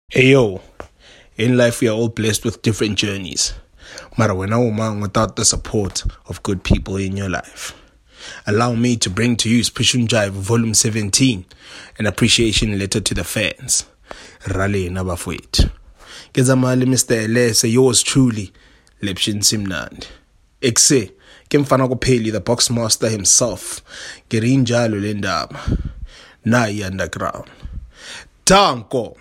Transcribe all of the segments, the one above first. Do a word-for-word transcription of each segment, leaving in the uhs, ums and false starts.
Hey yo, in life we are all blessed with different journeys. Mara wena uma without the support of good people in your life. Allow me to bring to you Special Jive Volume seventeen, an appreciation letter to the fans. Rally nabafowethu. Kezamali Mister Elese, yours truly, Lepshin Simnandi. Exe, kemfana kupheli the boxmaster himself. Gerinjalo lendaba. Nayi underground. Danko.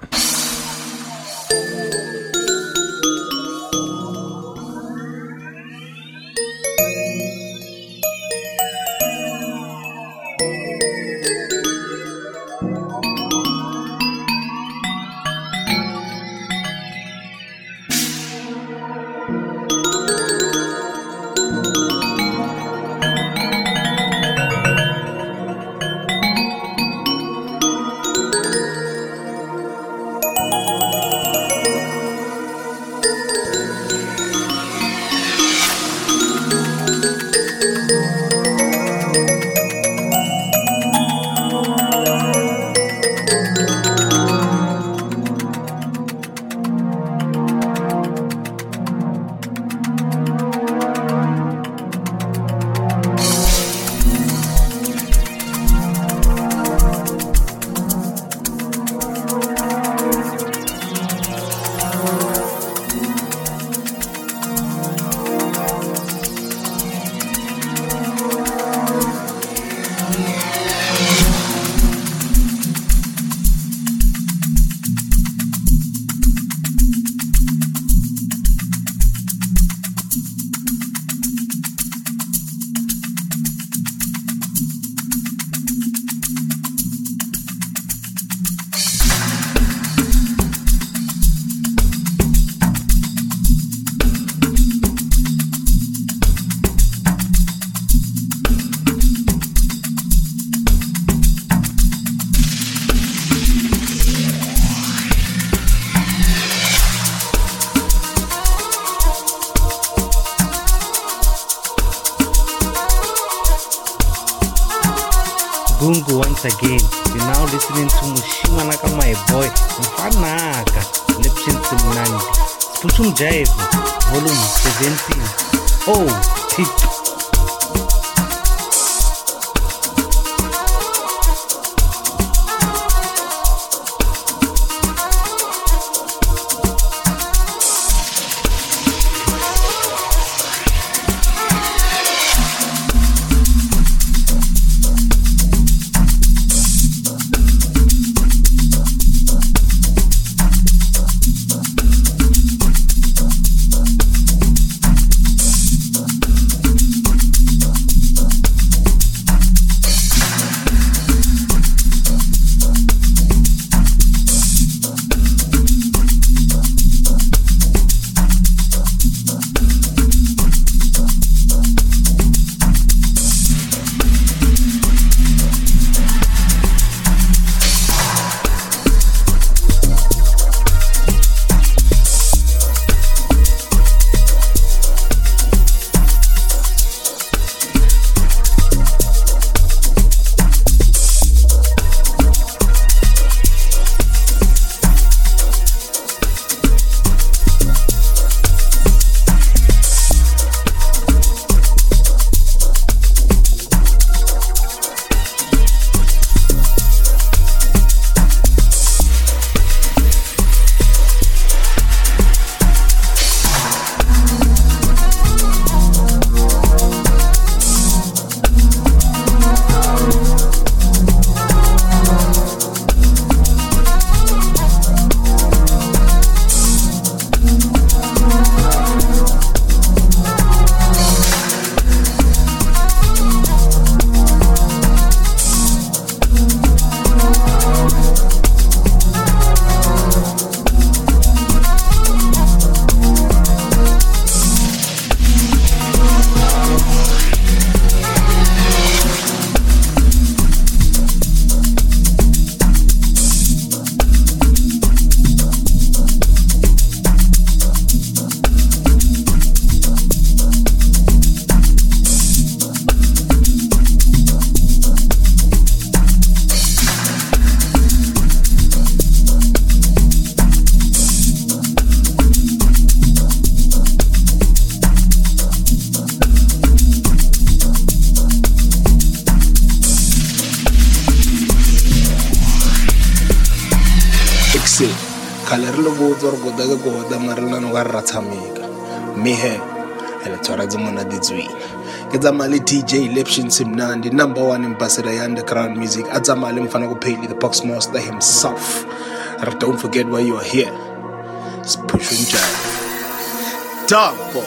Gungu once again. You're now listening to Mushimanaka, my boy, Mfanaka, Lepshin Simnandi. Special Jive, Volume seventeen. Oh, tip. Exe khale re lo botsa gore kota ke kota mare le nano ka re ra tshameka mme he ele tshwaretse mona ditswina ke tsamaya le D J Lepshin Simnandi, number one ambassador ya underground music. A tsamaya le mfana kupheli, the box master himself. And don't forget why you are here. It's Push and Jive. Double.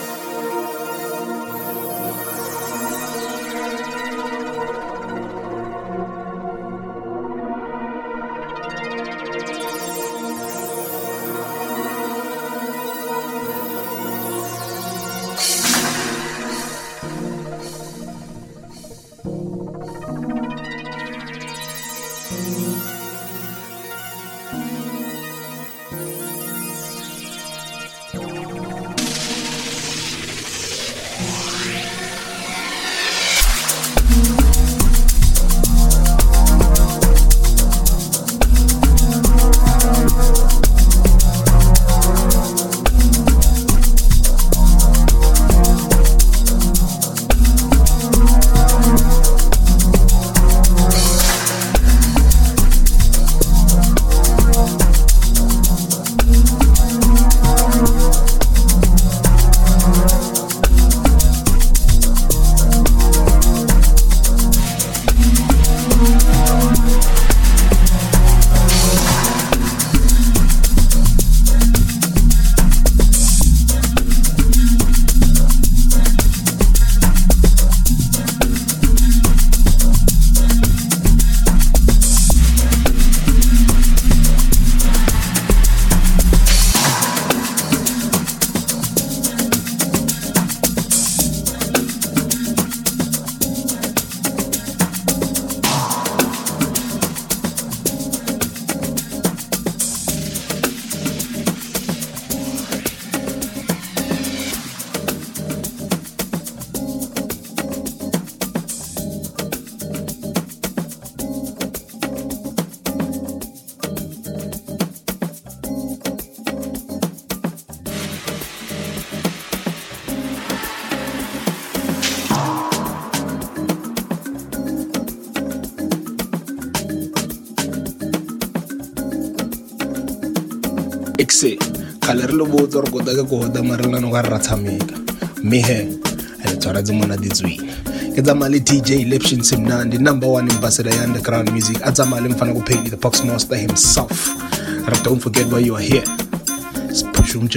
Exe khale re lo botsa gore kota ke kota mare le nano ka re ra tshameka mme he ele tshwaretse mona ditswina ke tsamaya le D J Lepshin Simnandi, number one ambassador ya underground music. A tsamaya le mfana kupheli, the box master himself. And don't forget why you are here. It's Push and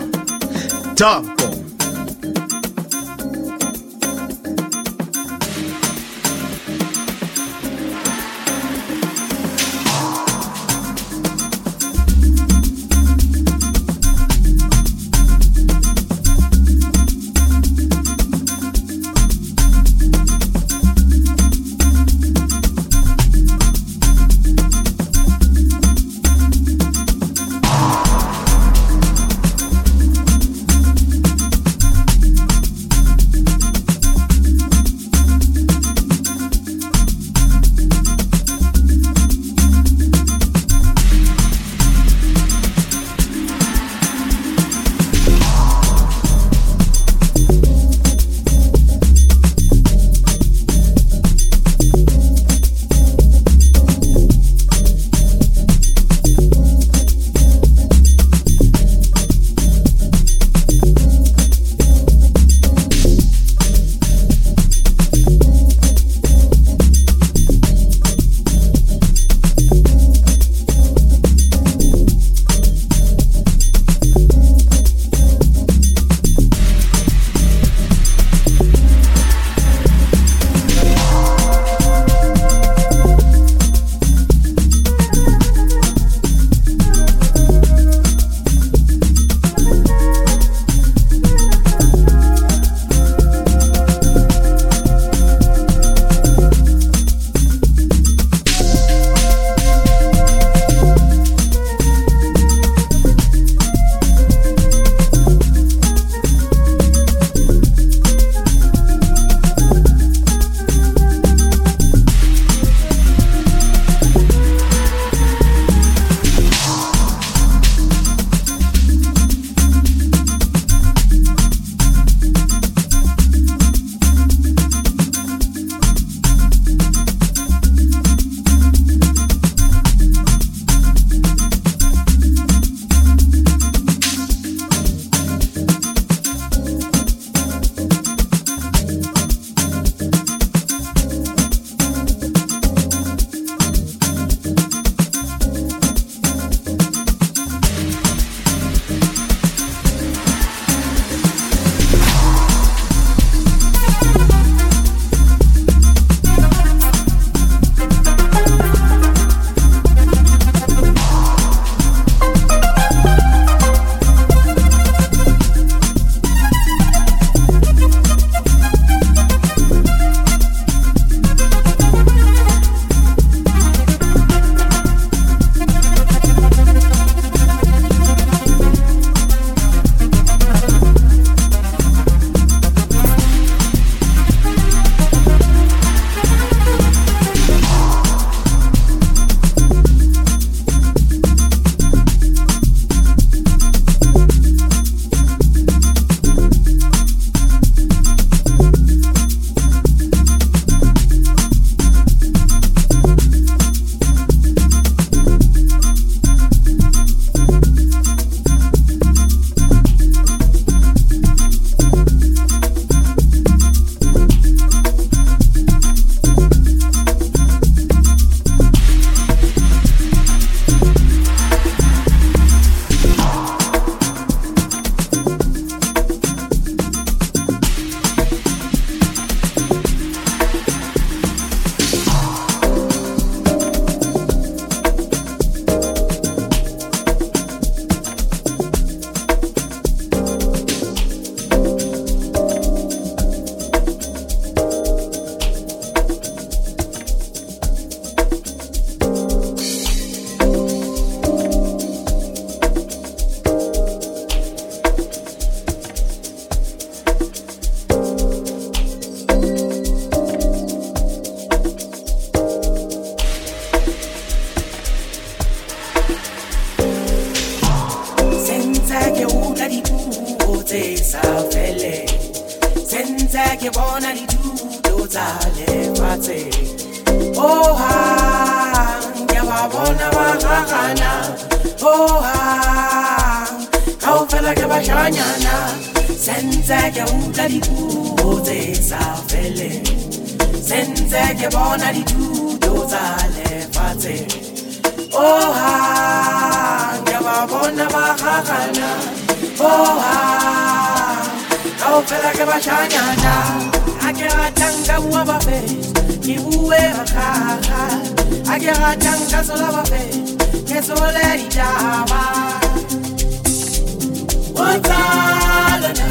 Jive. Double. utlwa dipuo tse sa feleng, sentse ke bona dithuto tsa lefatshe. Oh ha, ke ba bona ba gagana. Oh ha, kaofela ke bashanyana, sentse ke utlwa dipuo tse sa feleng, sentse ke bona dithuto tsa lefatshe. Oh ha, ke ba bona ba gagana. Oh ha, kaofela ke bashanyana, a ke ratang ka bua ba fetsa, ke bue ba gaga, a ke ratang ka sola ba fetsa, ke sole ditaba. Otsalana,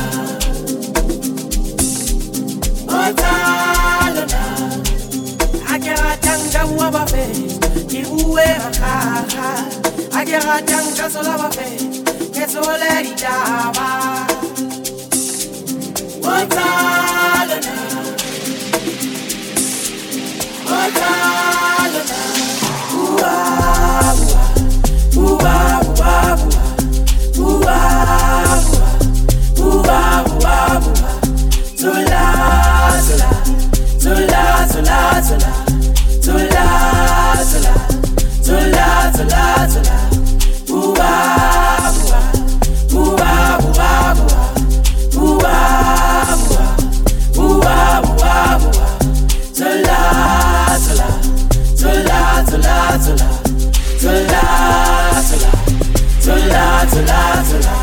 otsalana, a ke ratang ka bua ba fetsa, ke bue ba gaga, a ke ratang ka sola ba fetsa, ke sole ditaba. Otsalana, otsalana, ua ua, ua ua ua, ua ua, ua ua ua, zola zola, zola zola zola, zola zola, zola zola zola, ua ua, ua ua ua, ua ua, ua ua ua, zola zola, zola zola zola, zola zola, zola zola zola.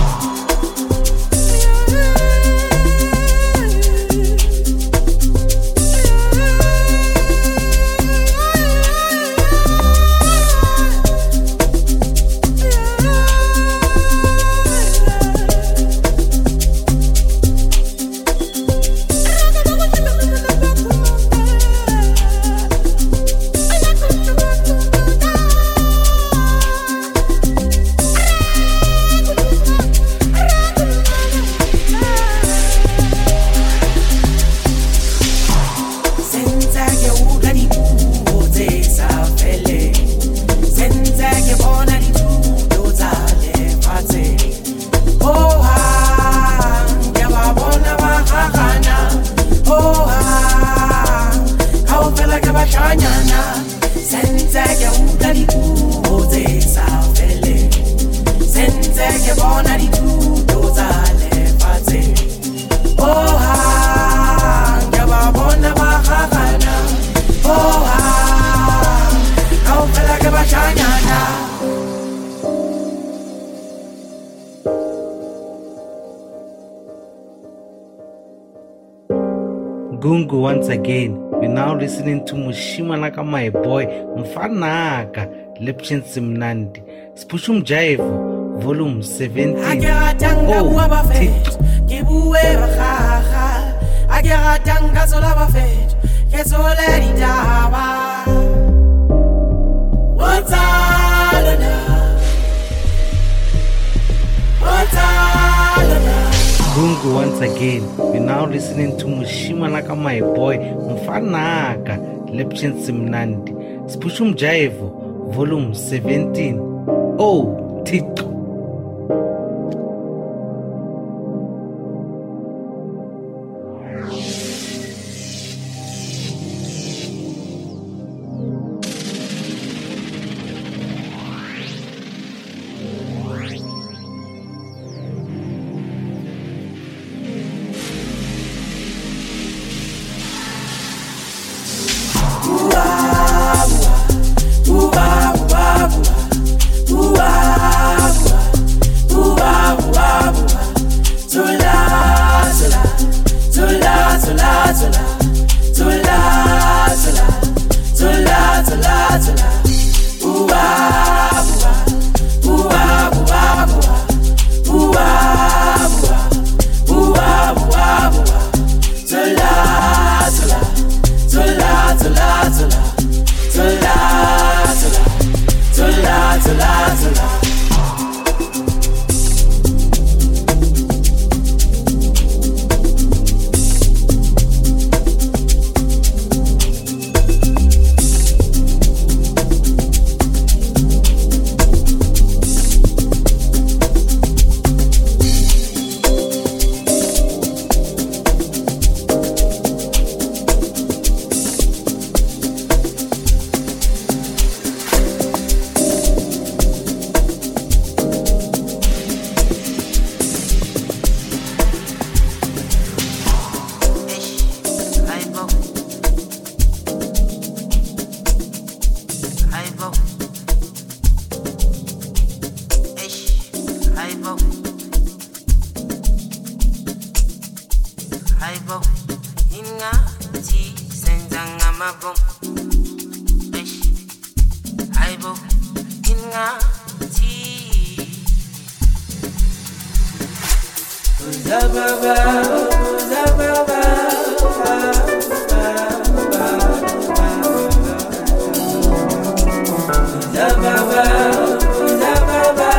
Gungu once again. We're now listening to Mushimana ka my boy Mfanaka Lepshin Simnandi Spushum Jaivo volume seventeen. Ageratanga bua ba fet ke bue ba gaga, ageratanga sola ba fet ke sole ditaba. Otsalana, otsalana. Gungu once again. We're now listening to Mushimana ka my boy Mfanaka Lepshin Simnandi Spushum Jaivo volume seventeen. Oh, Tito. Ua ua ua ua, ua ua. Aibo, Aibo, inga ti senzanga mabom. Ish, Aibo, inga ti. Uzababa, uzababa, uzababa, uzababa.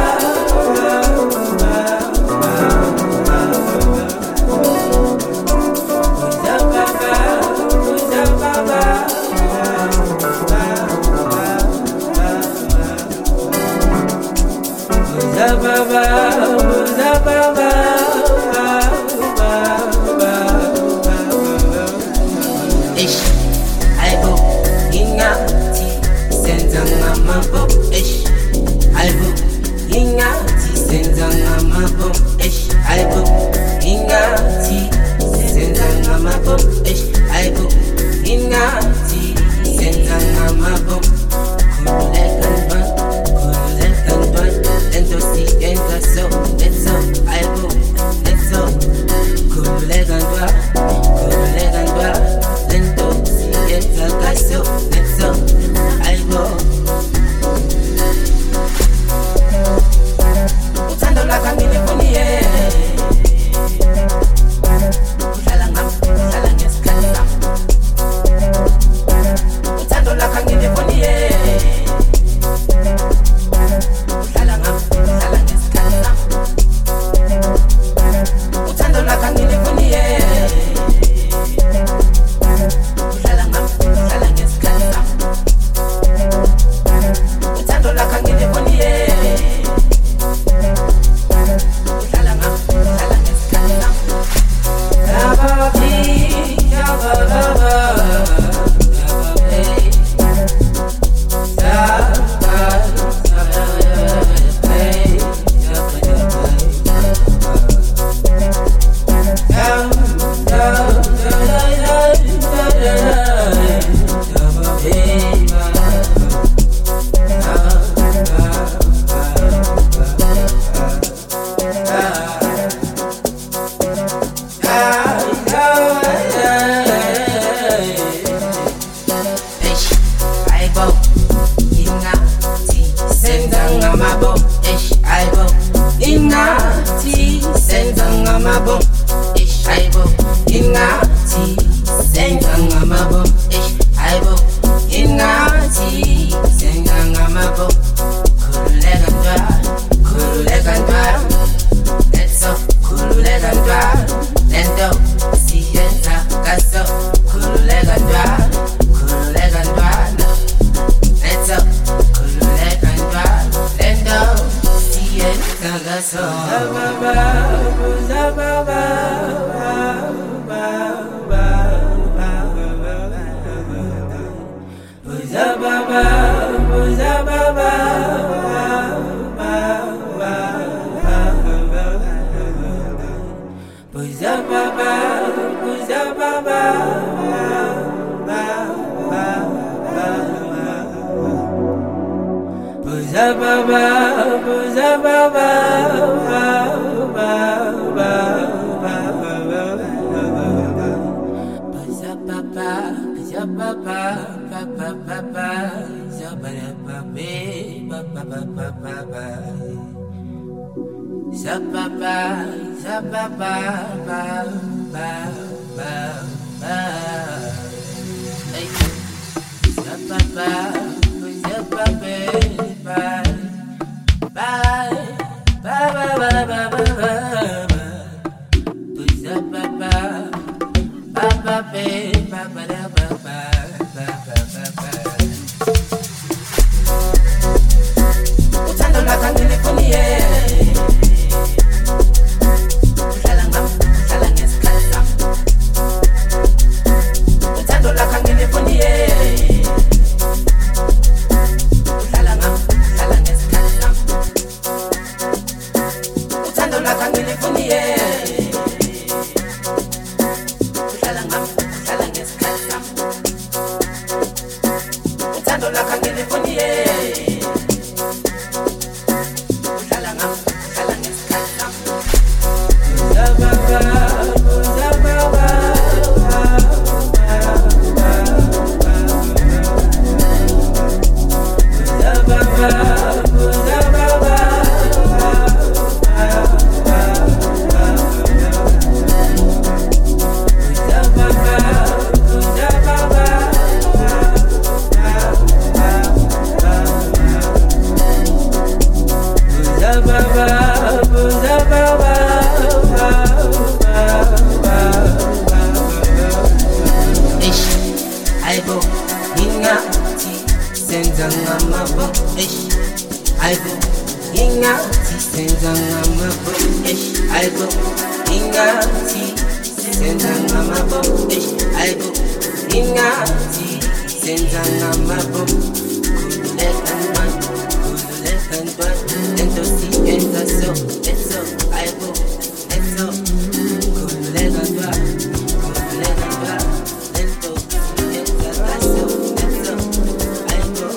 Ish, Aibo, ingati, senzanga mabom. Ish, Aibo, ingati, senzanga mabom. Ish, Aibo, ingati, senzanga mabom. Ish, Aibo, ingati, senzanga mabom. Kululekanwa, kululekanwa, ento si enta so, let's go, Aibo, let's go. Kululekanwa, kululekanwa, ento si enta so, let's go, Aibo. Utando la kamile kunie, udlala ngam, udlala ngesikhathi sami. Utando la kamile kunie, udlala ngam, udlala ngesikhathi sami. Utando la kamile kunie, udlala ngam, udlala ngesikhathi sami. Utando la kamile kunie. Udlala ngam, udlala aibo ingathi senza ngamabo eish aibo ingathi senza ngamabo eish aibo ingathi senza ngamabo kuleka man kuleka man lento siyenza so eso aibo eso kuleka man kuleka man lento siyenza so eso aibo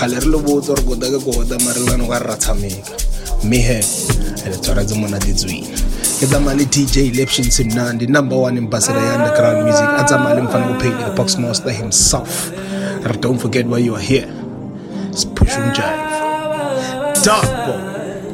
khale re lo botsa re kota ke kota mare le bana go ra tshameka me he le tshwaretse mona ditsweng ke tsamaya le D J Lepshin Simnandi, number one ambassador ya underground music. A tsamaya le Mfana Bopheli, the box master himself. And don't forget why you are here. It's Push and Jive. Dark Boy.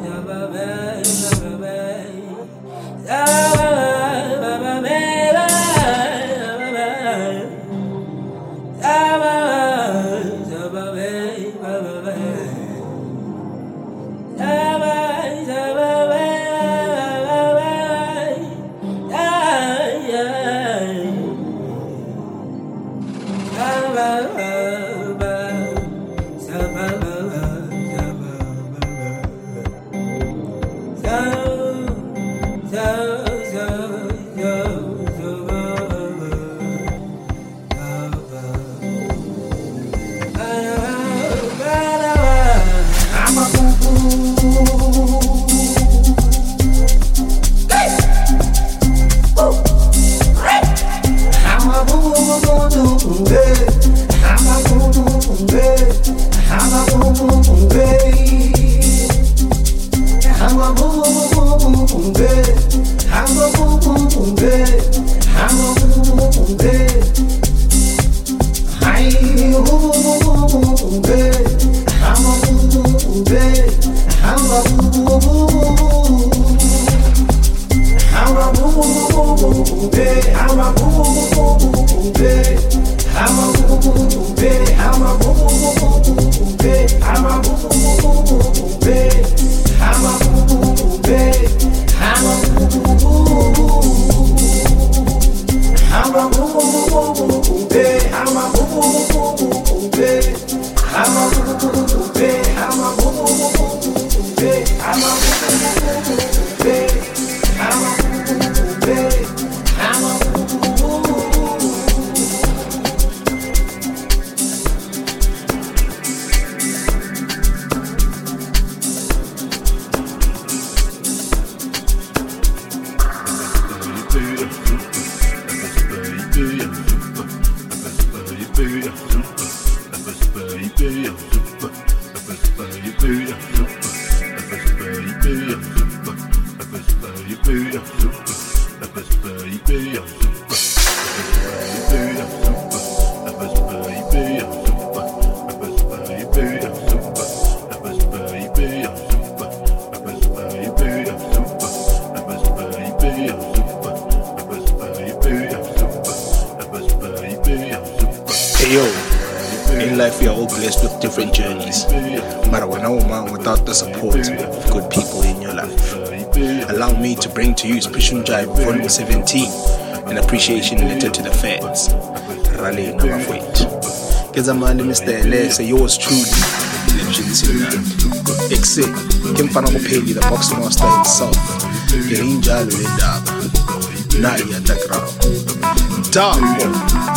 In life we are all blessed with different journeys. But when a woman without the support of good people in your life. Allow me to bring to you Push and Jive Volume seventeen, an appreciation letter to the fans. Rally no wait. Kezamani Mister L, say yours truly, Lepshin Simnandi. Exe, Kim Mfana Bopheli, the box master himself. Gerinjalo Indaba. Nai underground. Dark Boy.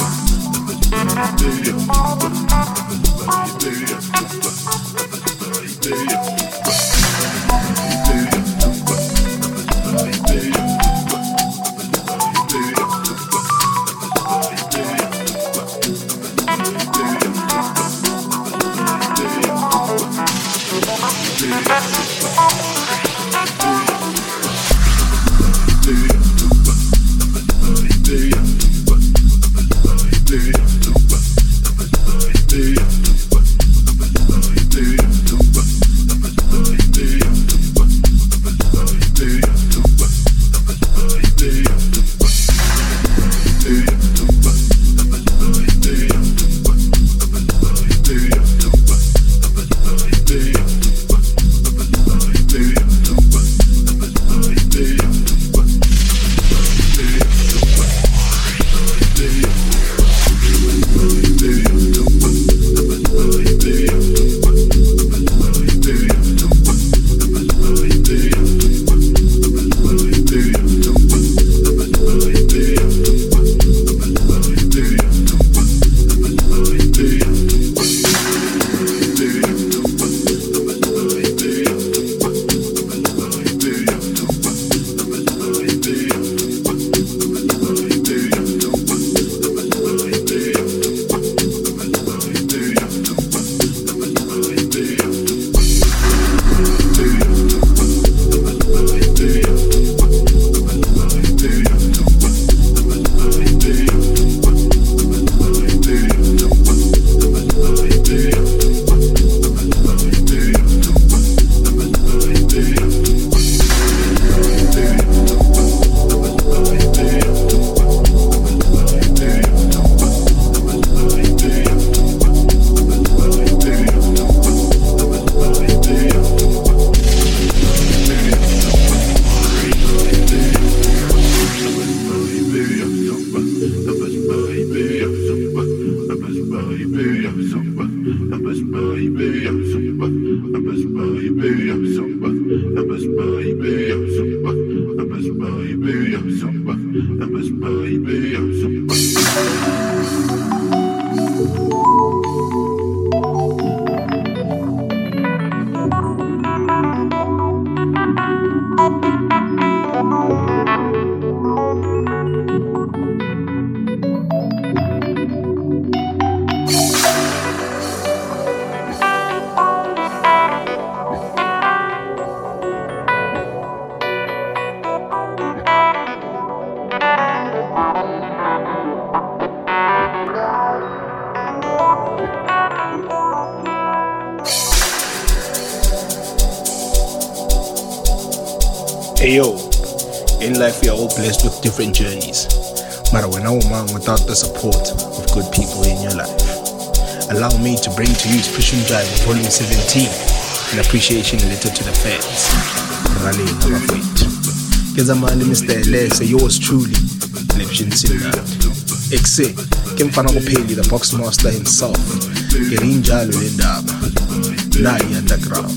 Ayo, in life we are all blessed with different journeys. But when I'm without the support of good people in your life, allow me to bring to you Push and Drive Volume seventeen, an appreciation letter to the fans. Rally Abafet. Kezamali Mister Elese, yours truly, Lepshin Sinad. Exe, Kemfana Kopeli, the box master himself. Gerinjalo Lindaba. Nai underground.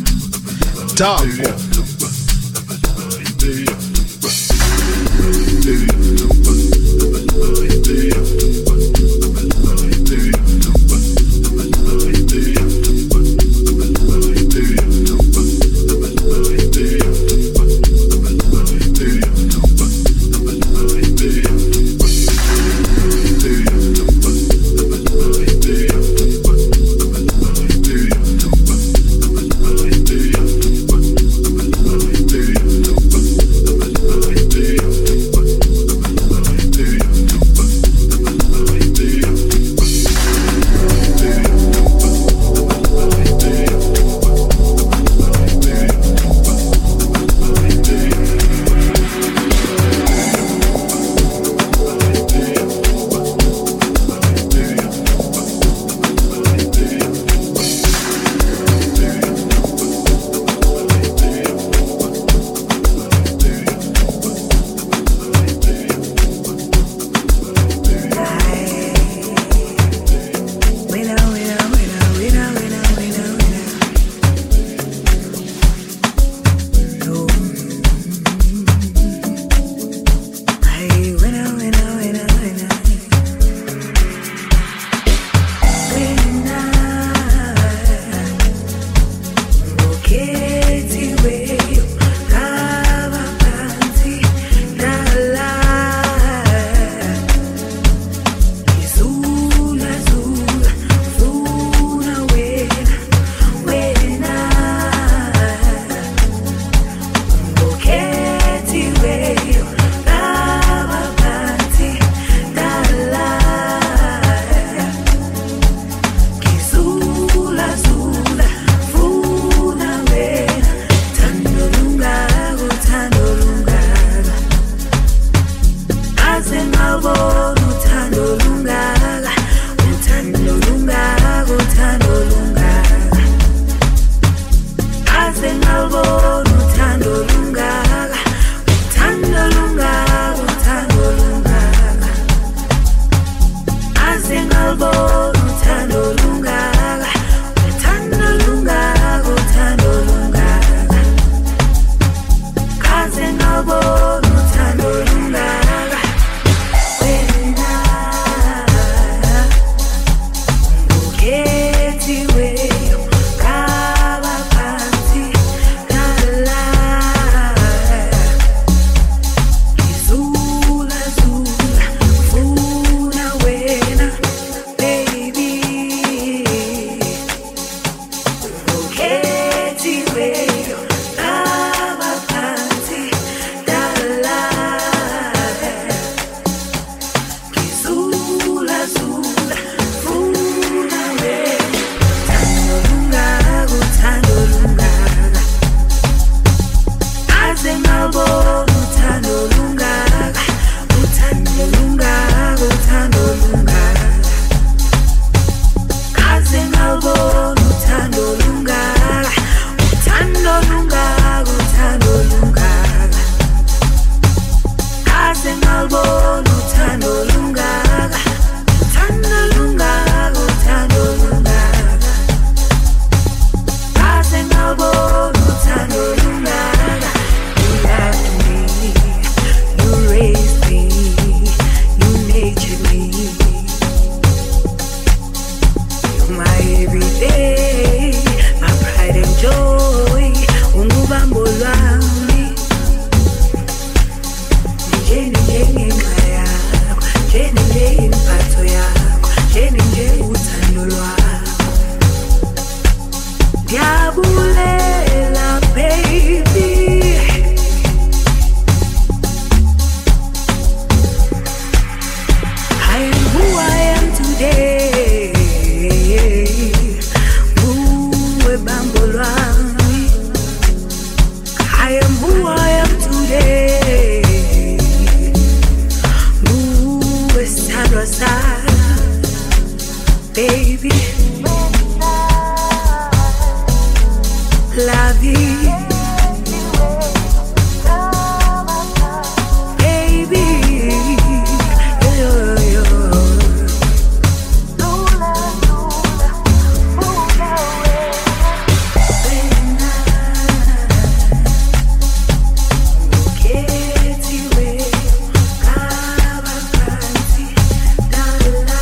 Tango. I am who I am today. Baby, la vie, baby, yo, yo, lula, lula, lula, pena, que te veo, cabalcanti, dala.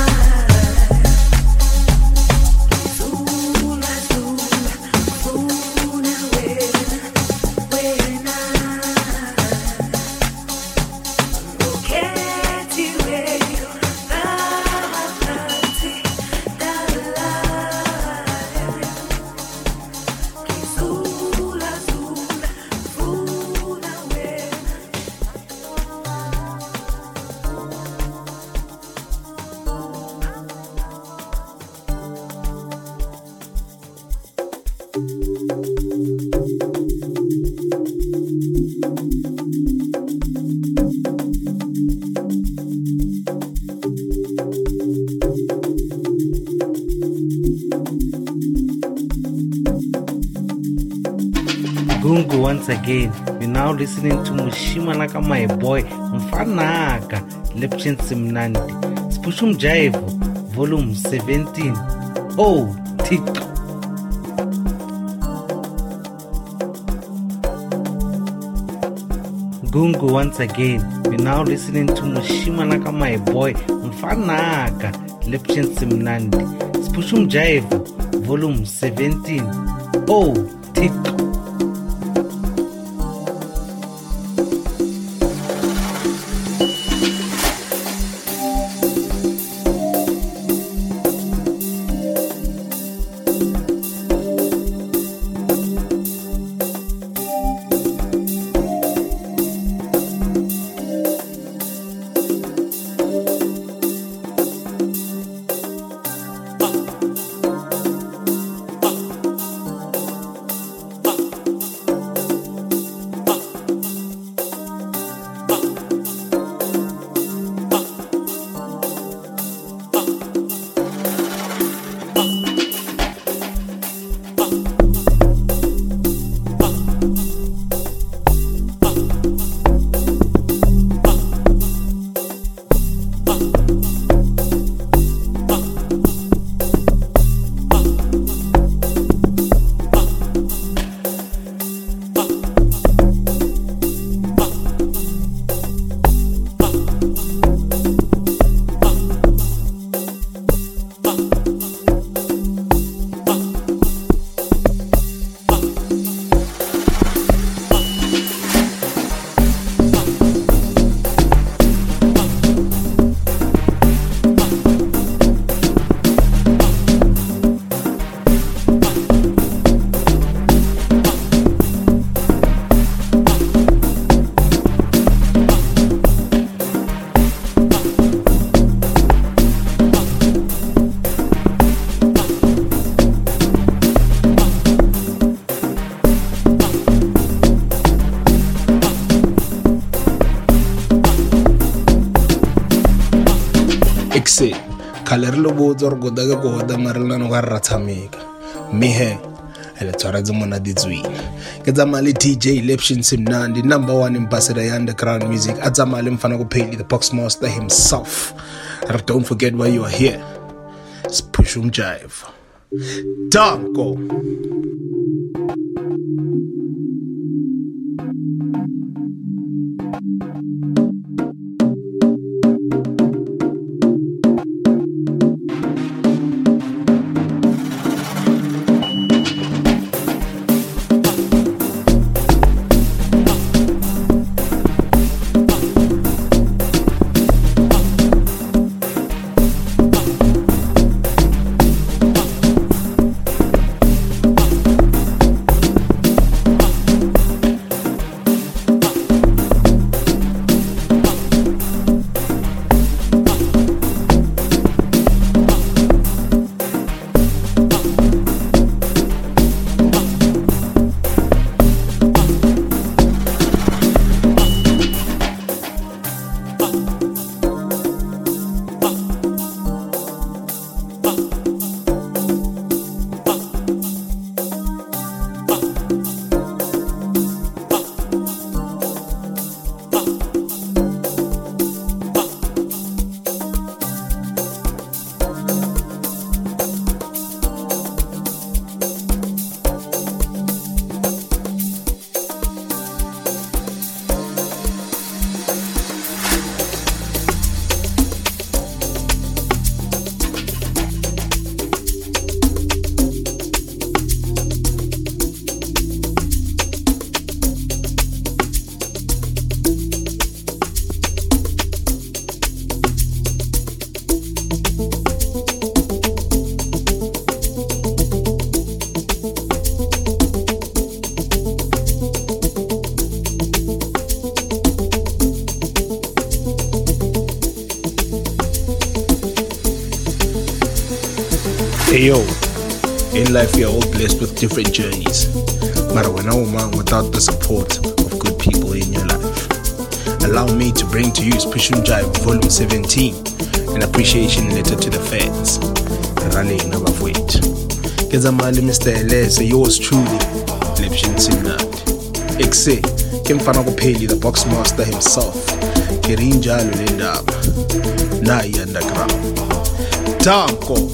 Gungu once again. You're now listening to Mushimanaka, my boy, Mfanaka, Lepchin Simnandi, Spushum Jaivo, volume seventeen. Oh, tick. Gungu once again. You're now listening to Mushimanaka, my boy, Mfanaka, Lepchin Simnandi, Spushum Jaivo, volume seventeen. Oh, tick. Exe kalerlo bozo go daga go da marla no garra tsameka mihe ele tsara zimona ditswini ke tsamale D J Lepshin Simnandi, number one ambassador ya underground music. Atsamale mfana kupheli the box master himself. And don't forget why you are here. Spushum Jive Danko. Hey yo, in life we are all blessed with different journeys. But when I'm without the support of good people in your life, allow me to bring to you Pushun Jive Volume seventeen, an appreciation letter to the fans. Rally never wait. Kezamali Mister Elise, yours truly, Lepshin Simnad. Exe, Kimfana Peli, the box master himself. Kirinja Lindab. Nai underground. Tanko.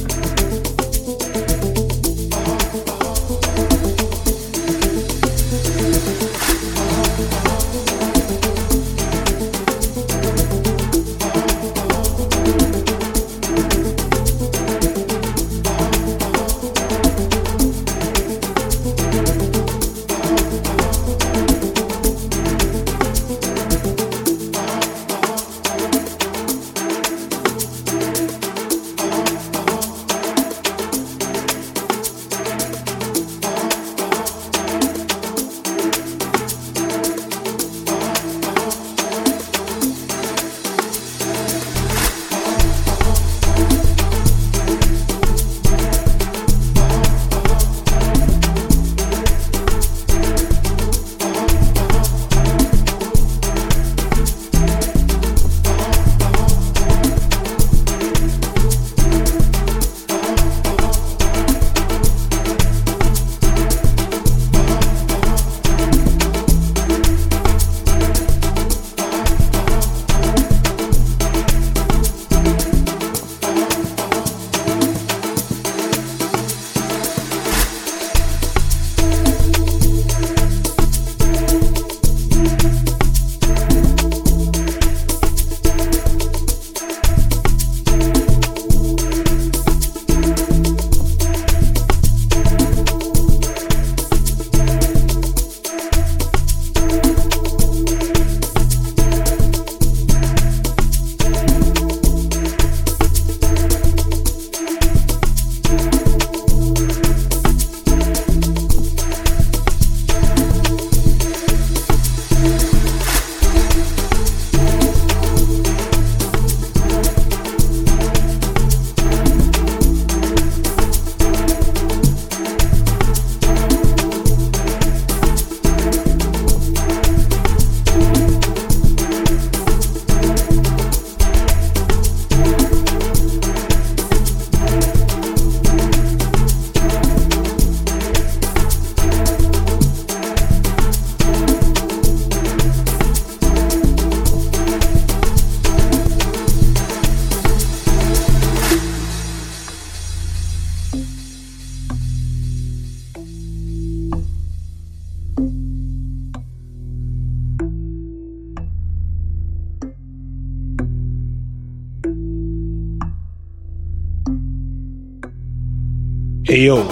Hey yo,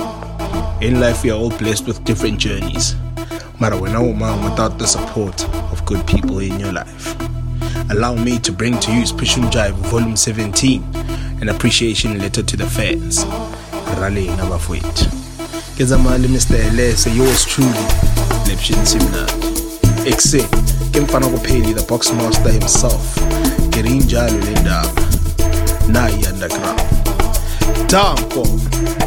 in life we are all blessed with different journeys. But when I'm without the support of good people in your life, allow me to bring to you Pushun Jive Volume seventeen, an appreciation letter to the fans. Rally never wait. Kezamali Mister Elise, yours truly, Lepshin Simnad. Exe, Kimfana Peli, the box master himself. Kirinja Lindab. Nai underground. Tanko.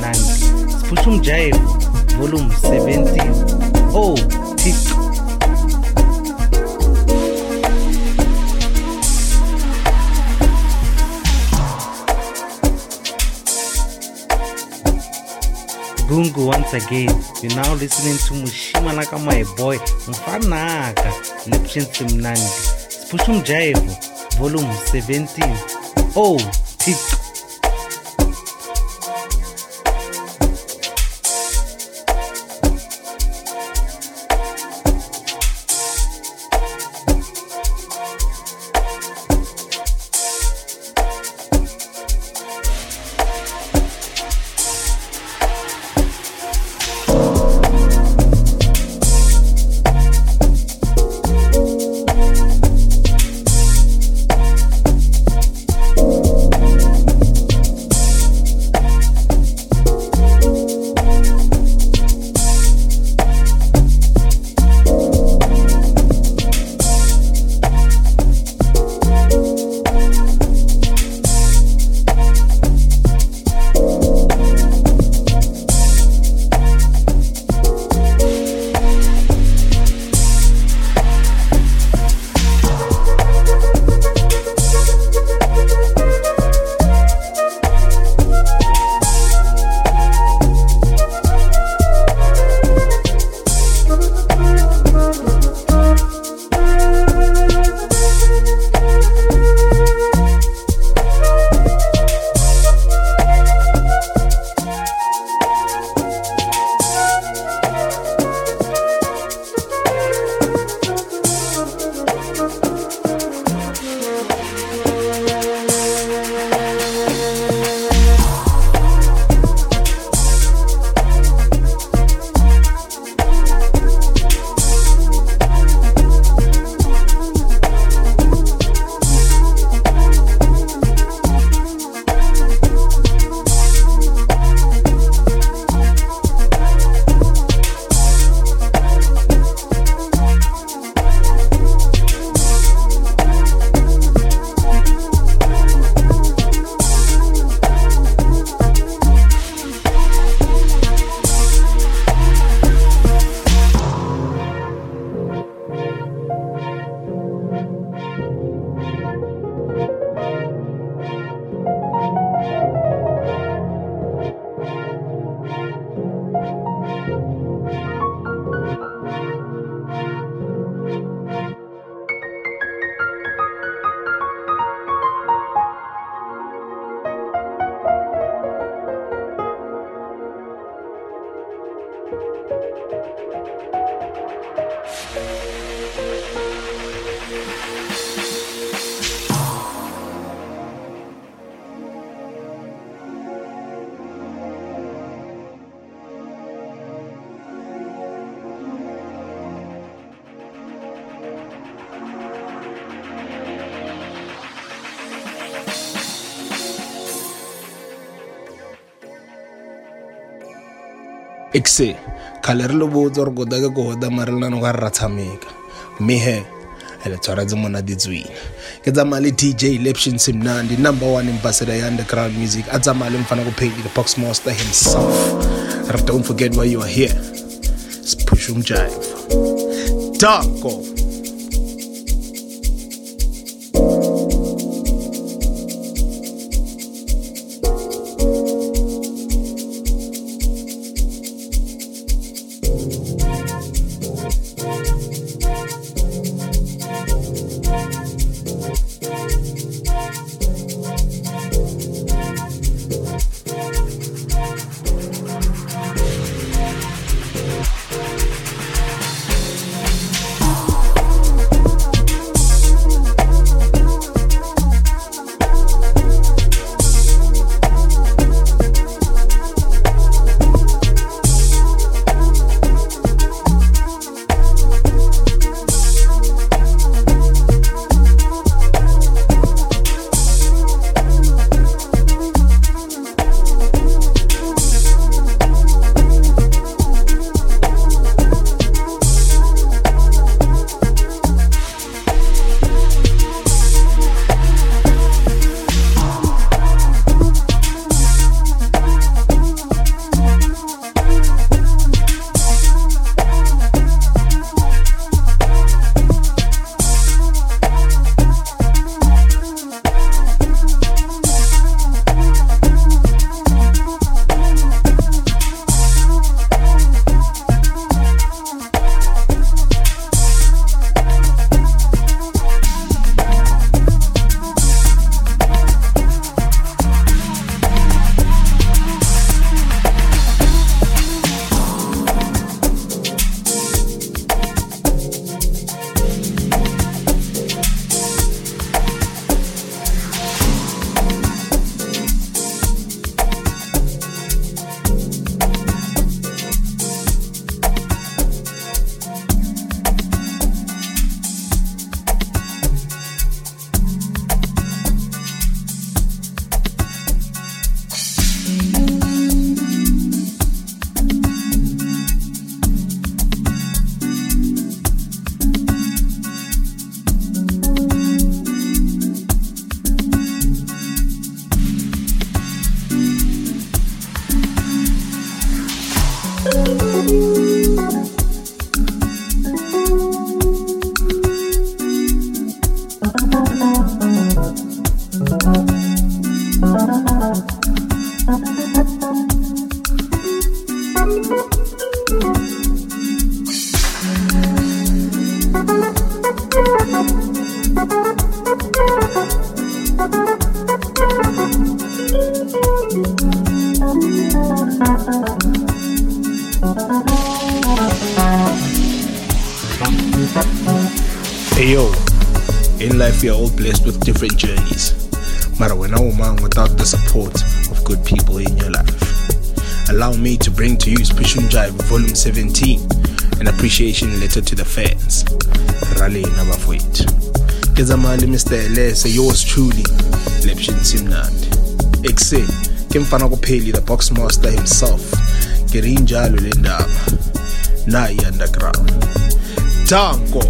simnandi siphusha umjayivo volume seventeen. Oh Thixo, Gungu once again. You're now listening to Mushimanaka my boy Mfanaka Lepshin Simnandi Spushum Jaivo volume seventeen. Oh Thixo. Ikse khale re lo botsa re kota ke go hoda marelana no ga ratsameka me he ele tsara tse mona ditswina ke tsa mali D J Lepshin Simnandi, number one ambassador ya underground music. A tsa mali mfana go pay the box master himself. Don't forget why you are here. Spushum Jive Darko. Hey yo, in life we are all blessed with different journeys. Mara wena uma without the support of good people in your life. Allow me to bring to you Spushun Jive Volume seventeen, an appreciation letter to the fans. Rally Nabafwit. Kezamali Mister Elese, yours truly, Lepshin Simnand. Exe, Kimfana Kopeli, the boxmaster himself. Gerinjalo Lindaba. Nai underground. Tango.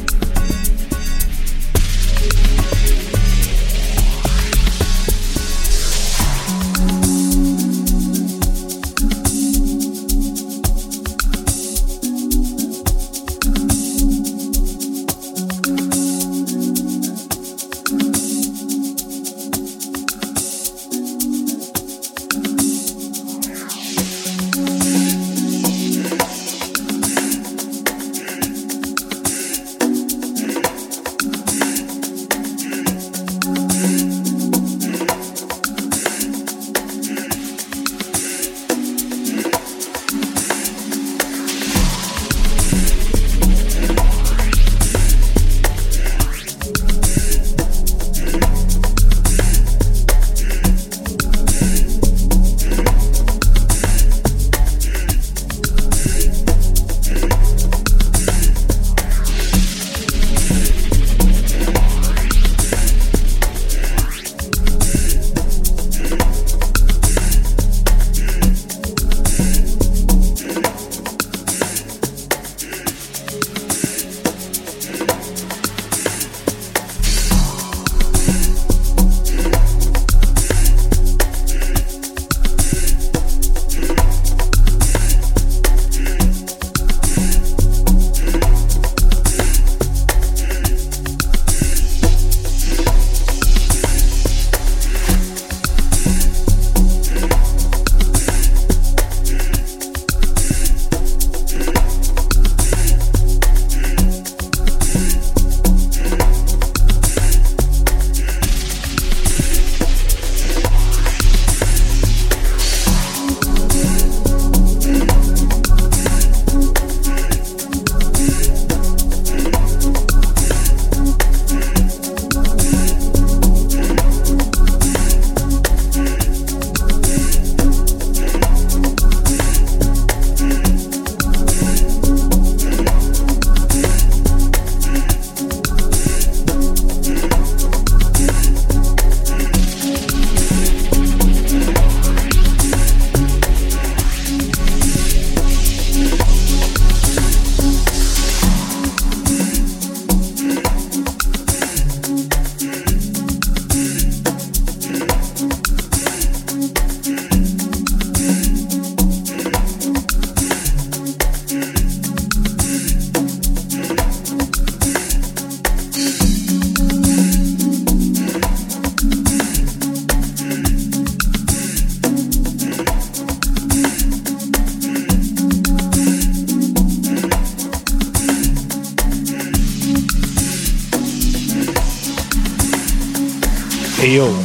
Hey yo,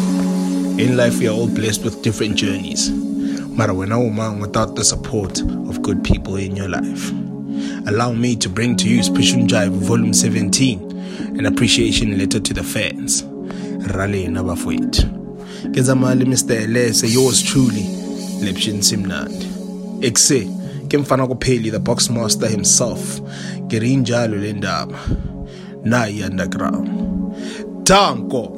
in life we are all blessed with different journeys. Mara wena uma without the support of good people in your life. Allow me to bring to you Spushun Jive Volume seventeen, an appreciation letter to the fans. Rally Nabafwit. Kezamali Mister Elese, yours truly, Lepshin Simnand. Exe, Kimfana Kopeli, the boxmaster himself. Gerinjalo Lindaba. Nai underground. Tango.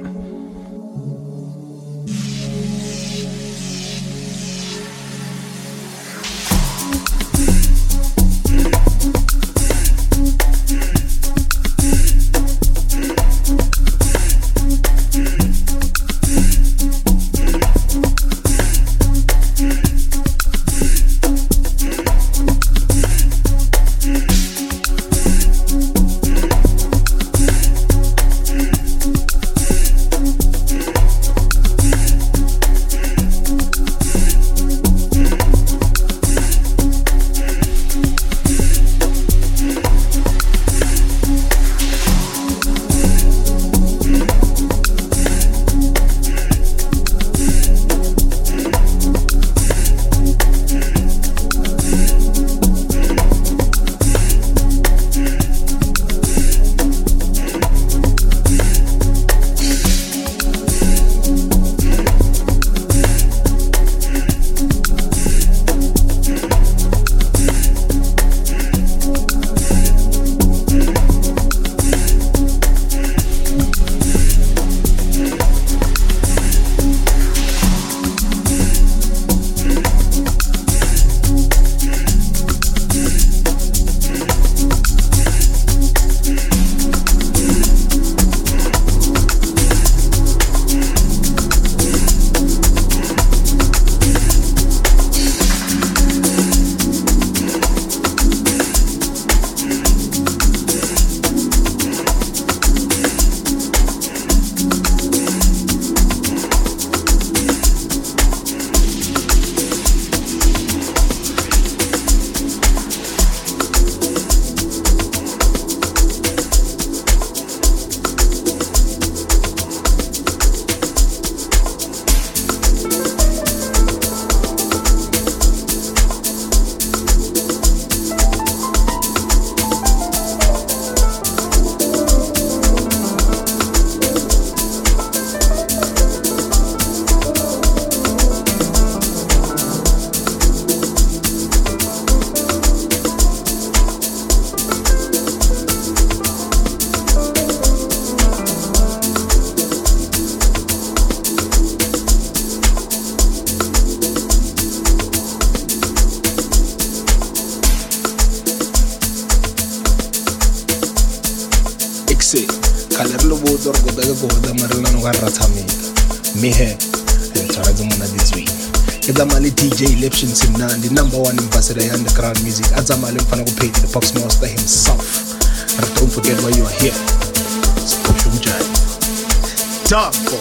se khale re lo botsa re kota ke kota mare le no ka ra tshameka me he e tshwaretse mona ditsweng ke tsamaya le D J Leption Simnandi, number one ambassador ya underground music. A tsamaya le mfana kuphedi the Box Master himself. But don't forget why you are here. Special Jive Darko.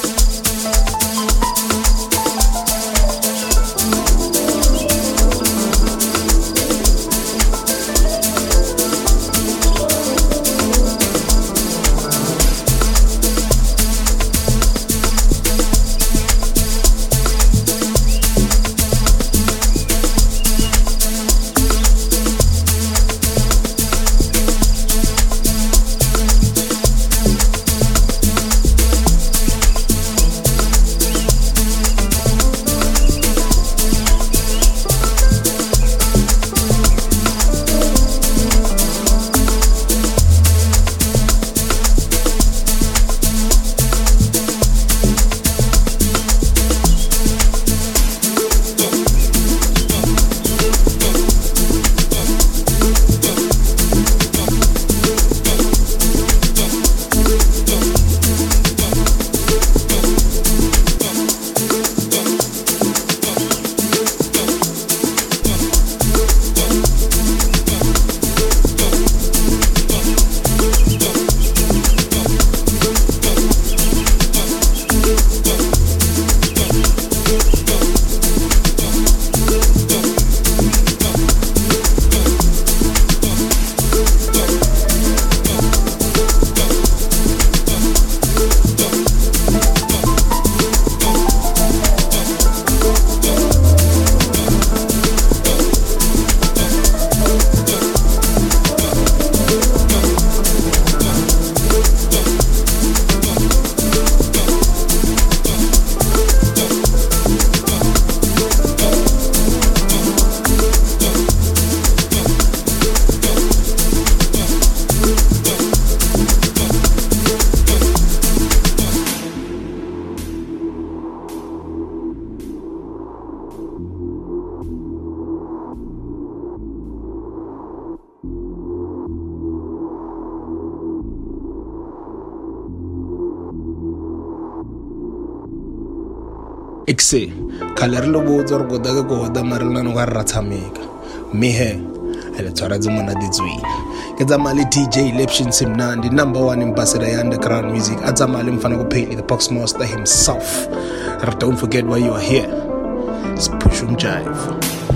Exe khale re lo botsa re kota ke kota mare le no ka ra tshameka me he ele tshwaretse mona ditsweng ke tsamaya le D J Leption Simnandi, number one ambassador ya underground music. A tsamaya le mfana kuphedi the Box Master himself. But don't forget why you are here. It's Push and Jive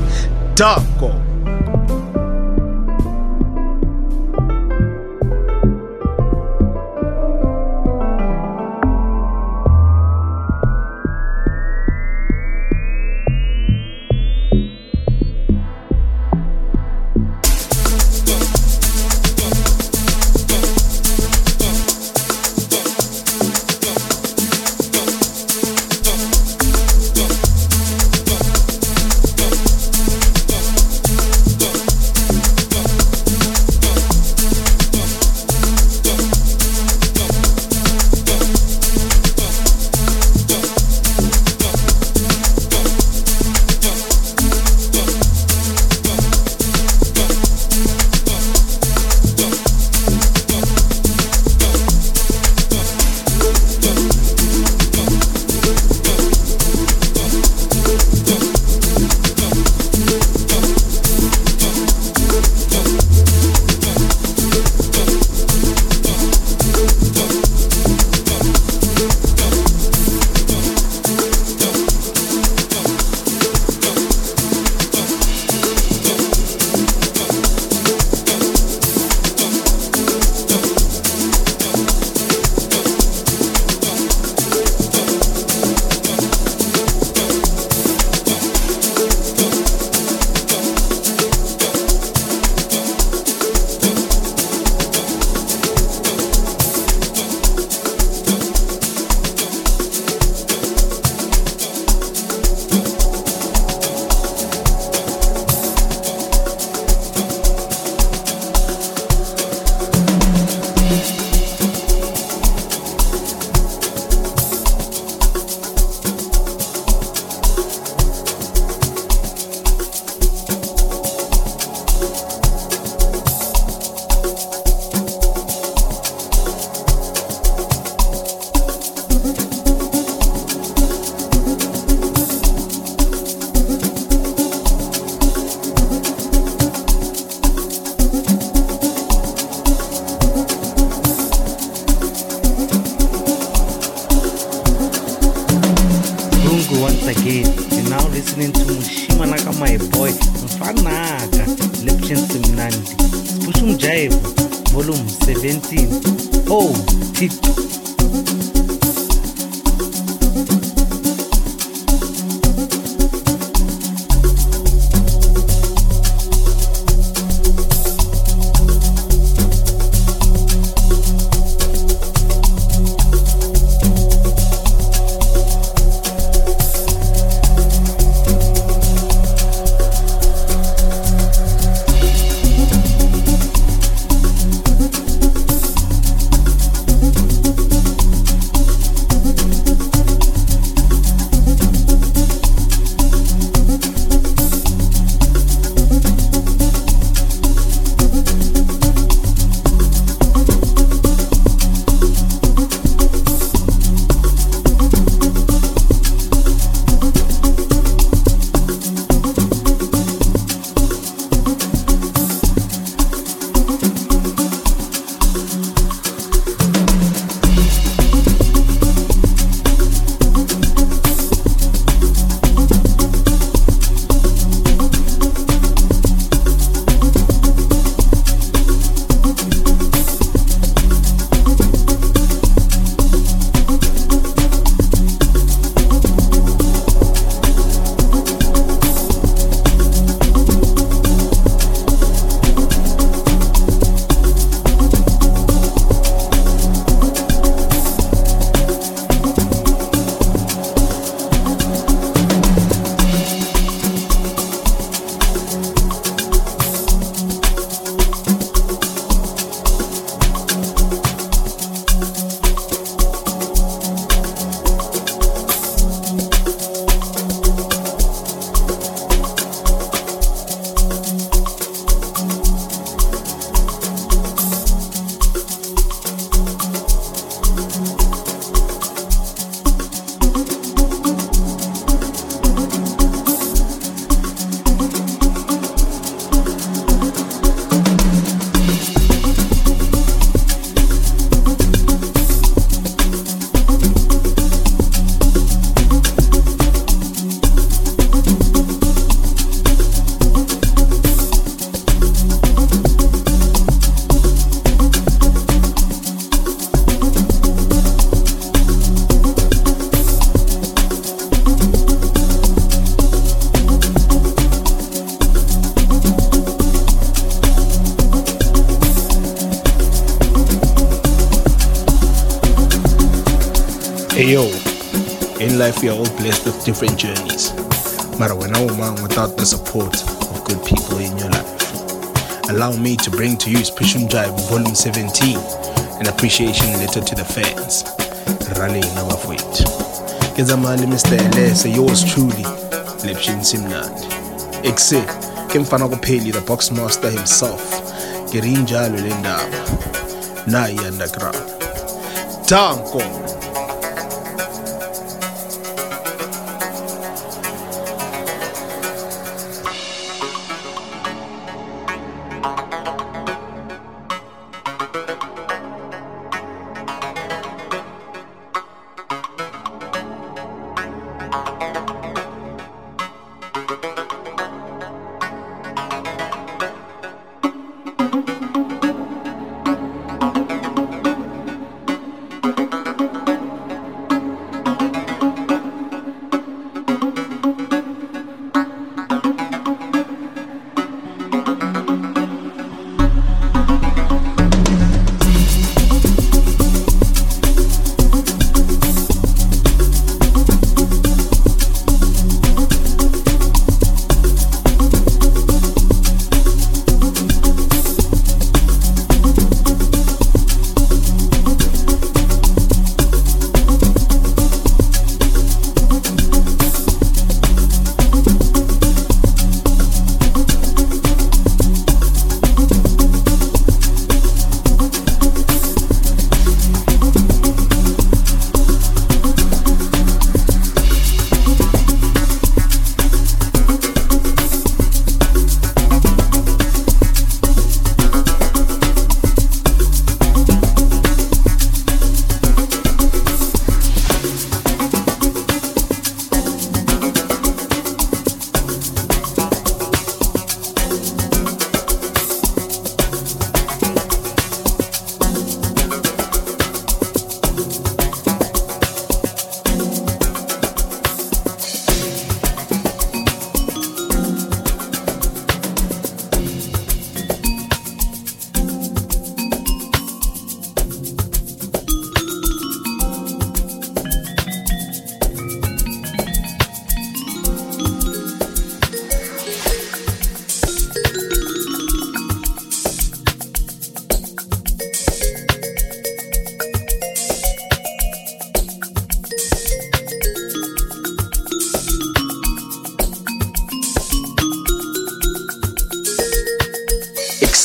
Darko. once again. You're now listening to Mushimanaka my boy Mfanaka Lepshin Simnandi Spushum Jive Volume seventeen. Oh, Tito. Hey yo, in life we are all blessed with different journeys. Mara wena uma without the support of good people in your life. Allow me to bring to you Spushum Jive Volume seventeen, an appreciation letter to the fans. Rally Nabafwit. Kezamali Mister Elese, yours truly, Lepshin Simnandi. Exe, Kemfana Kopeli, the boxmaster himself. Gerinjalo Lendaba. Nai underground. Tanko.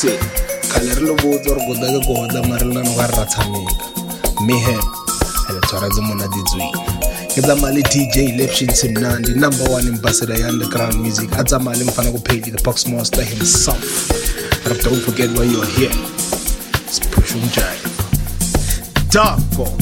Exe khale re lo botsa re go da go da marela no ga ra tshameka mayhem ele tshwaretse mona ditswina ke tsamaya le D J Lepshin Simnandi, number one ambassador ya underground music. A tsamaya le mfana kupheli, the box master himself. But don't forget why you're here. It's Push and Jive. Darko.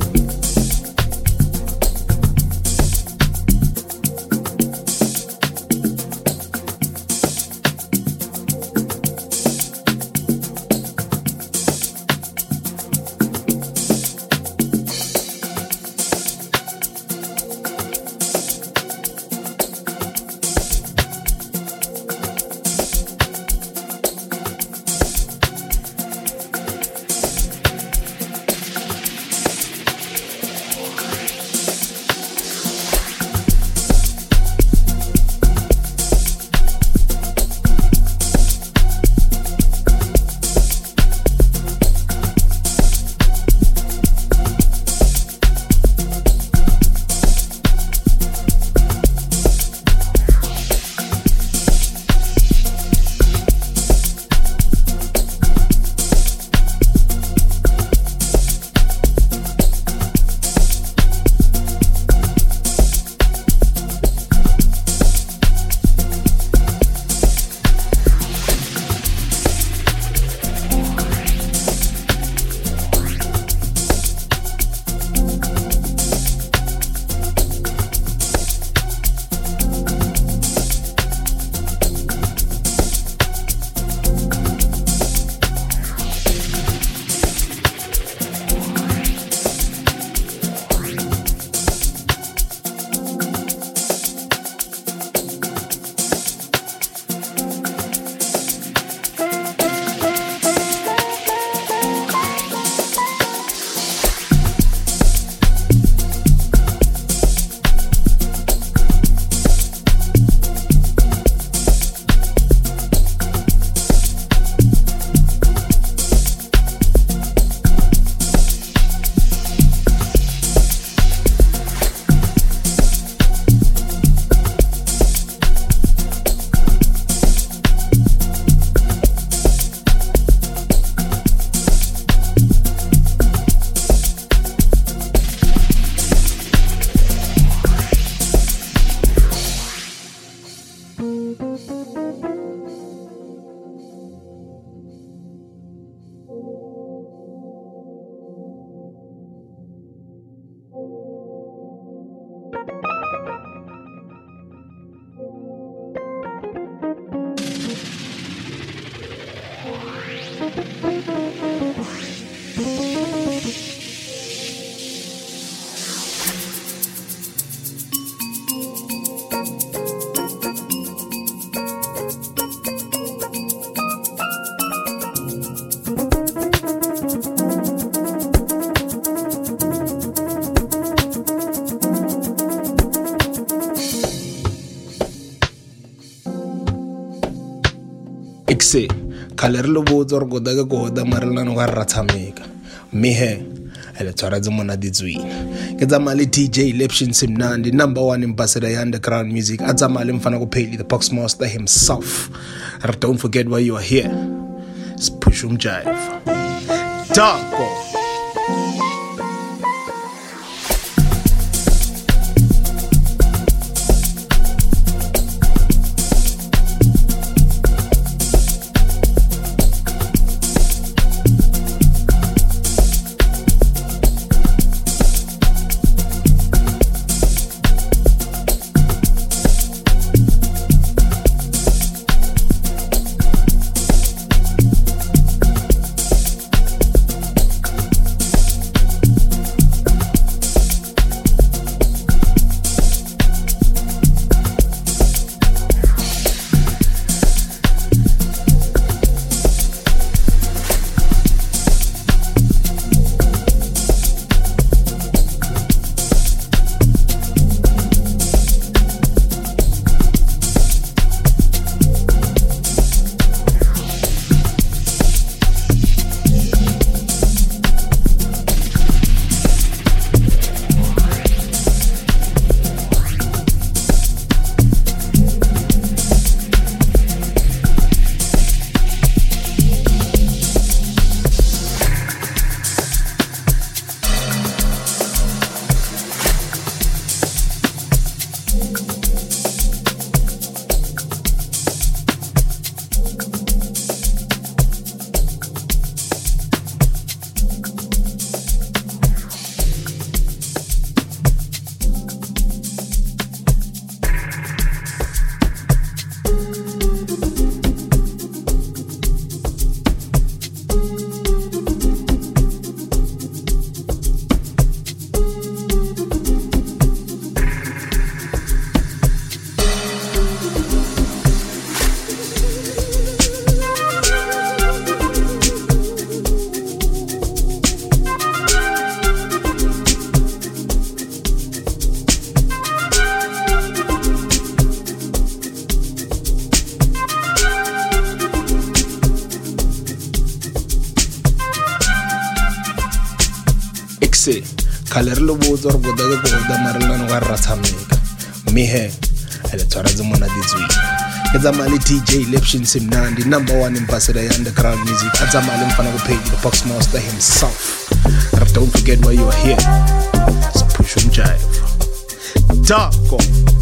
Exe khale re lo botsa re go da go da marela no ga ra tshameka mayhem ele tshwaretse mona ditswina ke tsamaya le D J Lepshin Simnandi, number one ambassador ya underground music. A tsamaya le mfana kupheli, the box master himself. And don't forget why you are here. It's Push and Jive. Darko. Exe khale re lo botsa re bota ke go da marelana ga ra tshameka mme he ele tswara zimona ditswini ke tsamaya le D J Lepshin Simnandi, number one ambassador ya underground music. A tsamaya le mfana kupheli the box master himself. And don't forget why you are here. It's Push and Jive. Darko.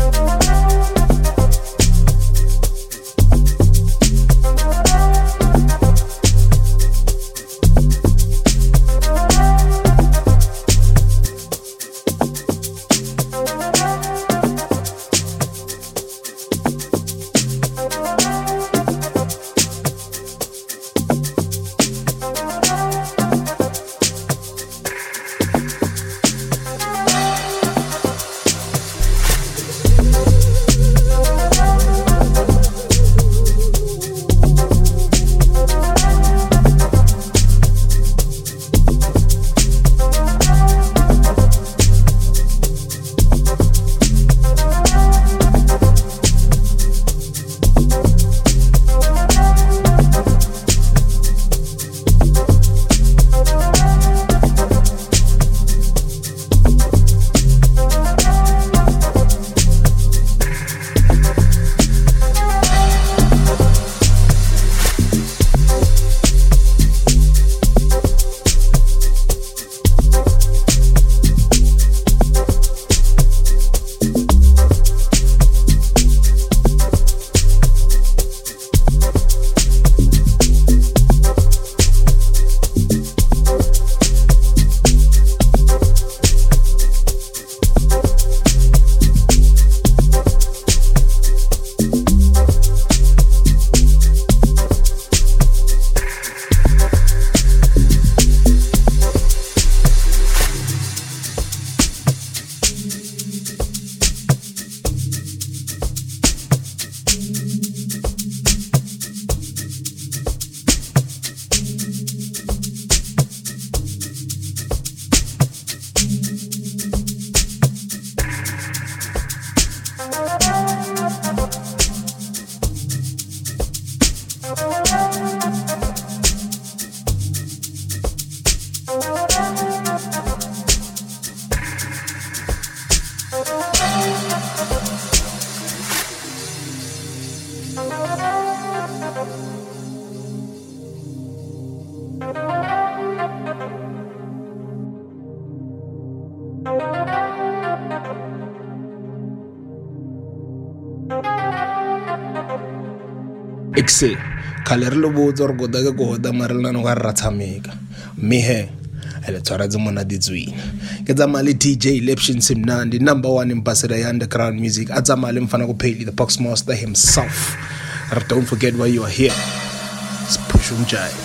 Exe khale re lo botsa re goda ke go da marelana ga ra tshameka mme he ele tswara zimona ditswini ke tsamaya le D J Lepshin Simnandi, number one ambassador ya underground music. A tsamaya le mfana kupheli the box master himself. And don't forget why you are here. It's Push and Jive.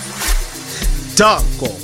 Darko.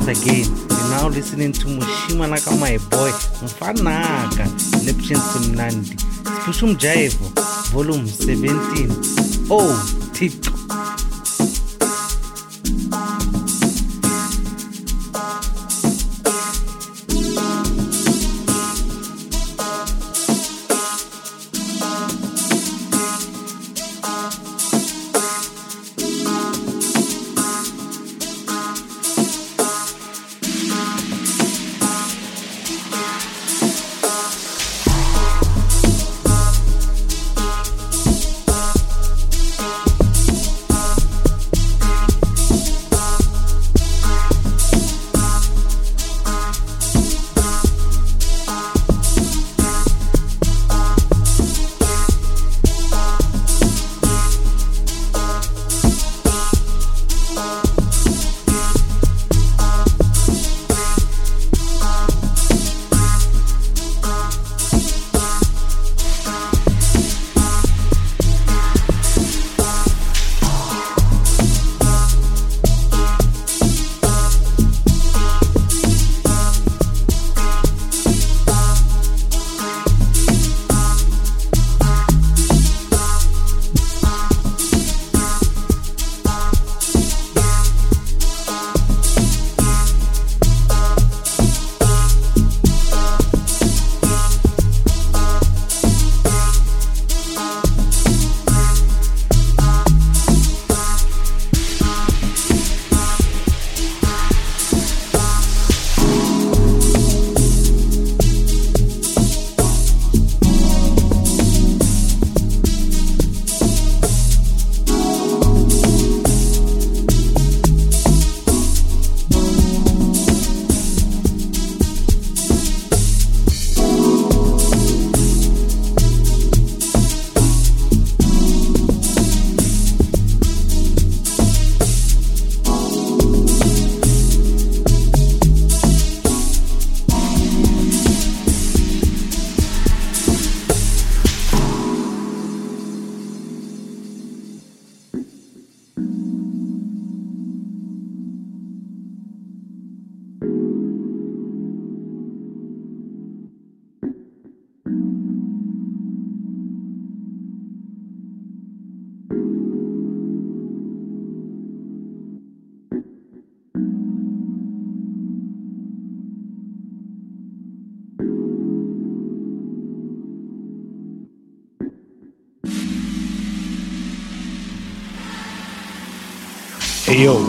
once again. You're now listening to Mushimanaka, my boy, Mfanaka, Lepshin Simnandi, Spushum Jaivo, volume seventeen. Oh, Tito. Hey yo,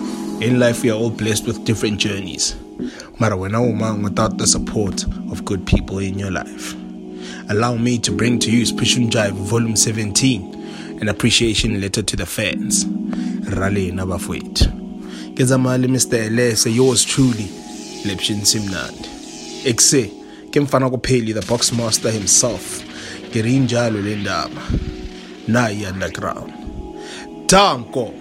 in life we are all blessed with different journeys. Mara wena uma without the support of good people in your life. Allow me to bring to you Spushum Jive volume seventeen, an appreciation letter to the fans. Rally Nabafwit. Kezamali Mister Elese, yours truly, Lepshin Simnandi. Exe, Kemfana Kopeli, the boxmaster himself. Gerinjalo Lendama. Nai underground. Tanko.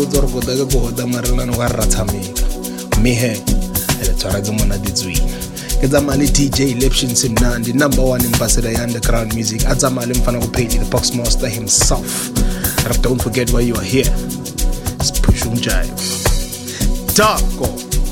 botsa gore gota ke go gota marelana go ra tshameka mme he ele tshwara ke mona ditswina ke tsamaya le D J Lepshin Simnandi number one ambassador ya underground music a tsamaya le mfana go Payly the box master himself. But don't forget why you are here. It's Push um Jive Darko.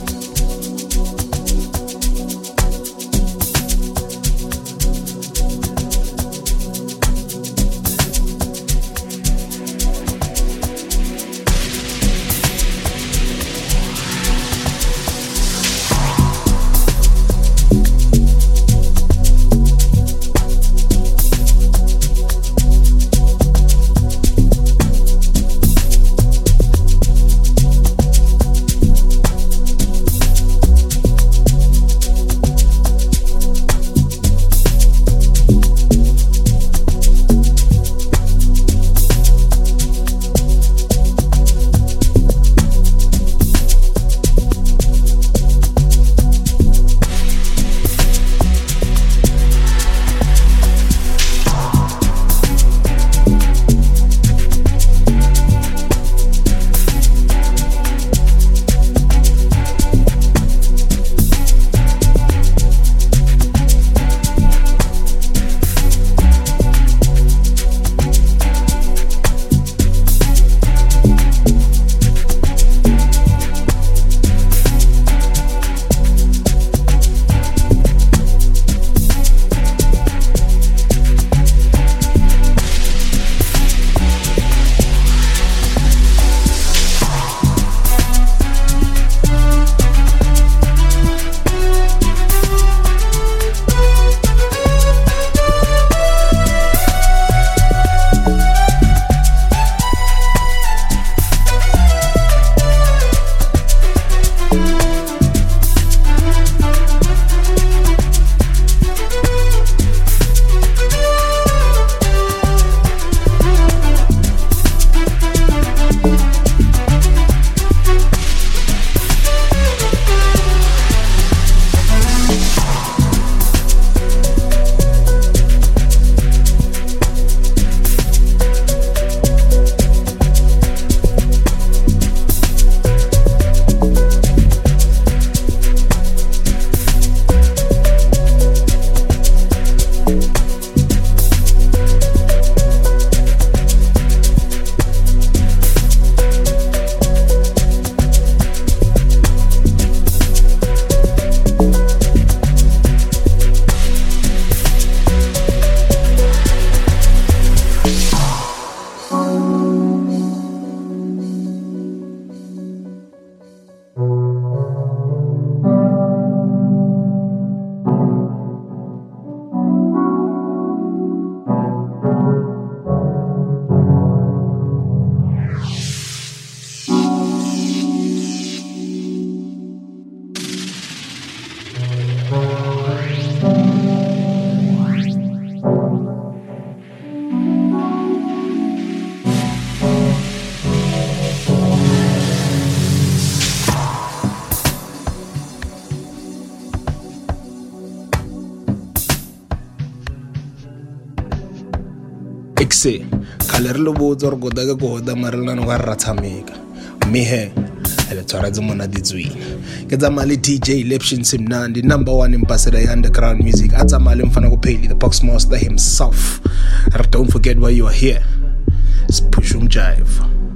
Exe khale re lo botsa gore gota ke go gota marelana go ra tshameka mme he ele tshwara tse mona ditswina ke tsamaya le D J Lepshin Simnandi number one ambassador ya underground music a tsamaya le mfana go Payly the box master himself. But don't forget why you are here. It's Push um Jive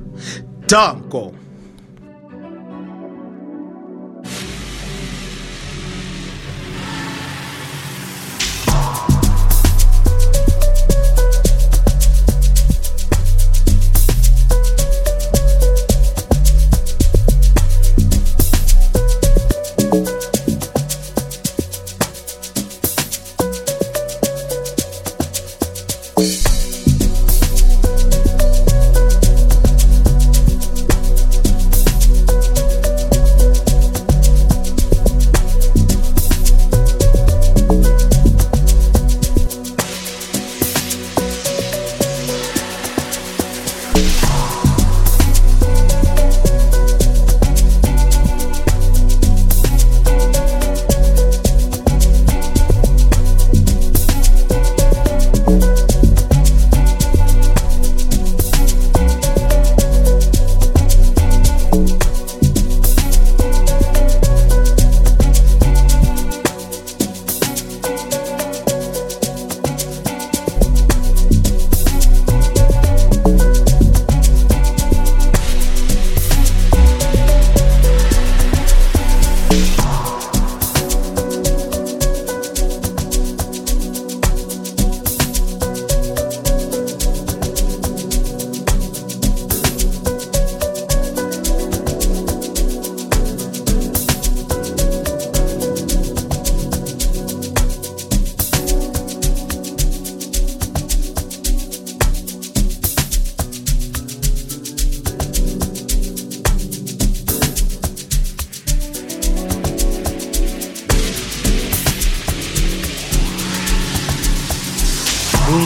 Darko.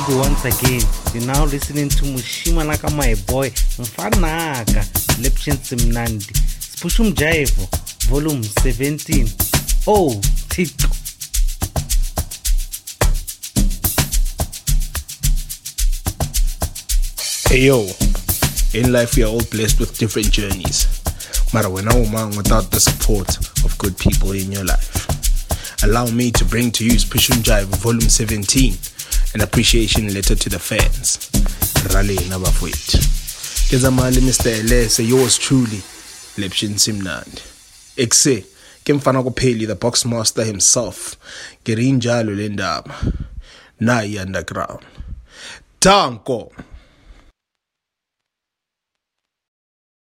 Tungu once again. You're now listening to Mushimanaka my boy Mfanaka Lepshin Simnandi Spushum Jaivo Volume seventeen. Oh, Tito. Hey yo, in life we are all blessed with different journeys. Mara wena uma without the support of good people in your life. Allow me to bring to you Spushum Jive Volume seventeen, an appreciation letter to the fans. Rally Nabafwit. Kezamali Mister Elese, yours truly, Lepshin Simnandi. Exe, Kemfana Kopeli, the box master himself. Gerinjalo Lendama. Nai underground. Tanko.